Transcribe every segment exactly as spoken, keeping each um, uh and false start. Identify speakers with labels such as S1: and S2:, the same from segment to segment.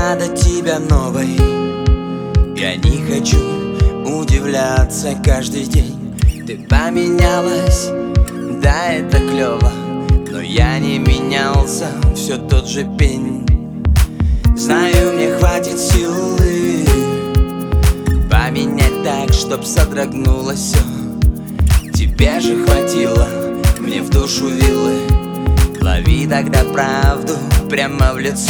S1: надо тебя новой. Я не хочу удивляться каждый день. Ты поменялась, да, это клево, но я не менялся, все тот же пень. Знаю, мне хватит силы поменять так, чтоб содрогнулось все. Тебе же хватило, мне в душу виллы. Лови тогда правду прямо в лицо.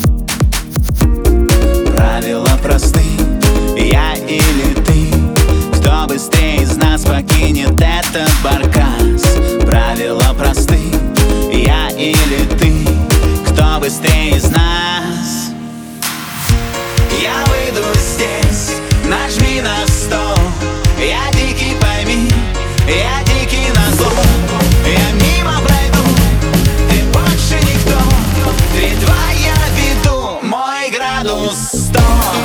S2: Правила просты, я или ты. Кто быстрее из нас покинет этот баркас? Правила просты, я или ты. Кто быстрее из нас? Я выйду здесь, нажми на стол. Я дикий, пойми, я дикий на зло. Я мимо пройду, ты больше никто. Три-два я веду, мой градус сто.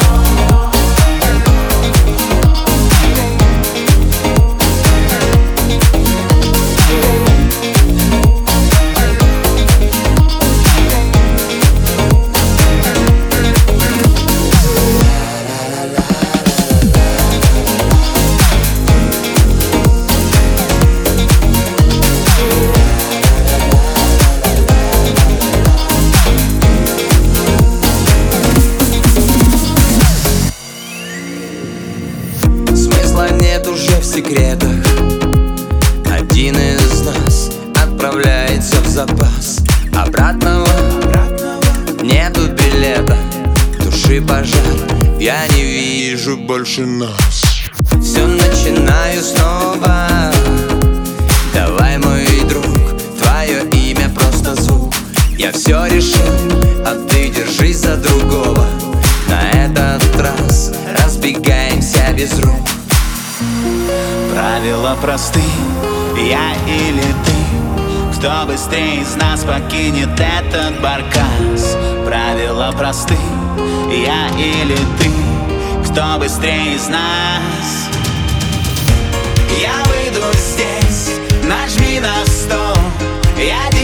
S1: Нет уже в секретах. Один из нас отправляется в запас. Обратного нету билета. Туши пожар, я не вижу больше нас. Все начинаю снова. Давай, мой друг, твое имя просто звук. Я все решил, а ты держись за другого. На этот раз разбегаемся без рук.
S2: Правила просты, я или ты. Кто быстрее из нас покинет этот баркас? Правила просты, я или ты. Кто быстрее из нас? Я выйду здесь, нажми на стол. Я